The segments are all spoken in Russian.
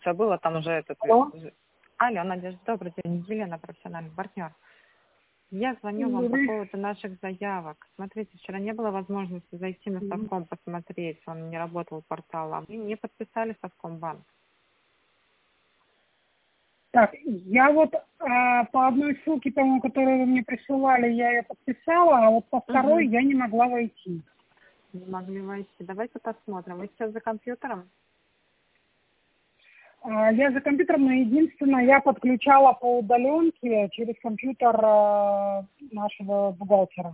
все было, там уже этот... Алло? Алло, Надежда, добрый день, Елена, профессиональный партнер. Я звоню вам по поводу наших заявок. Смотрите, вчера не было возможности зайти на Совком посмотреть, он не работал портал, а мы не подписали Совкомбанк. Так, я вот по одной ссылке, по-моему, которую вы мне присылали, я ее подписала, а вот по второй я не могла войти. Не могли войти. Давайте посмотрим. Вы сейчас за компьютером? Я за компьютером, но единственное, я подключала по удаленке через компьютер нашего бухгалтера.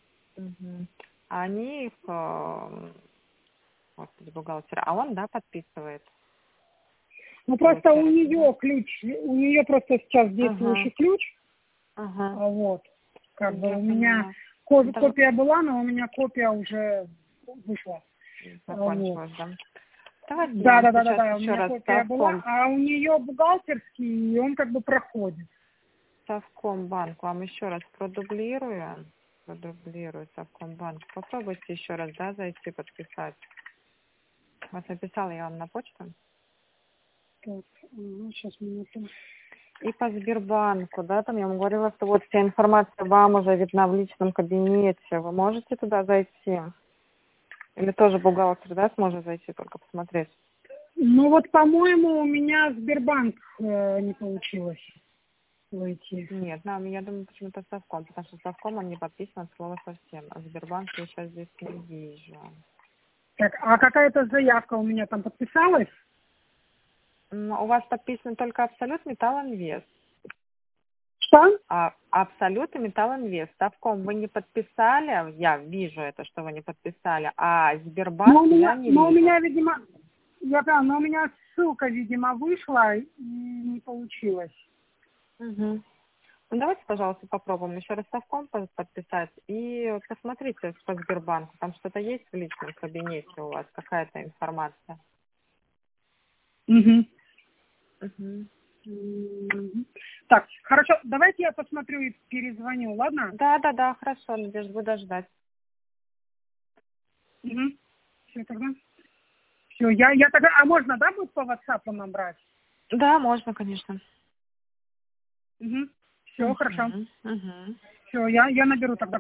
А они их, господи, бухгалтера, а он, да, подписывает? Ну, просто у нее ключ, у нее просто сейчас действующий ключ. Вот. Как бы у меня копия была, но у меня копия уже вышла. Закончилась, да? Давайте Да, еще у меня раз копия была, а у нее бухгалтерский, и он как бы проходит. Совкомбанк вам еще раз продублирую Совкомбанк. Попробуйте еще раз, да, зайти подписать. Вот написала я вам на почту. Так, сейчас минуту. И по Сбербанку, да, там я вам говорила, что вот вся информация вам уже видна в личном кабинете. Вы можете туда зайти? Или тоже бухгалтер, да, сможет зайти, только посмотреть? Ну вот, по-моему, у меня Сбербанк не получилось войти. Нет, нам, я думаю, почему-то Совком, потому что Совком он не подписан от слова совсем. А Сбербанк я сейчас здесь не вижу. Так, а какая-то заявка у меня там подписалась? У вас подписан только Абсолют Металл Инвест. Что? А Абсолют и Металл Инвест. Совком вы не подписали, я вижу это, что вы не подписали, а Сбербанк я не вижу. Но у меня, видимо, но у меня ссылка, видимо, вышла и не получилось. Ну, давайте, пожалуйста, попробуем еще раз Совком подписать и посмотрите по Сбербанку. Там что-то есть в личном кабинете у вас, какая-то информация? Так, хорошо, давайте я посмотрю и перезвоню, ладно? Да, хорошо, Надежда, буду ждать. Все тогда. Все, я тогда, а можно, да, будет по WhatsApp набрать? Да, можно, конечно. Все, хорошо. Все, я наберу тогда.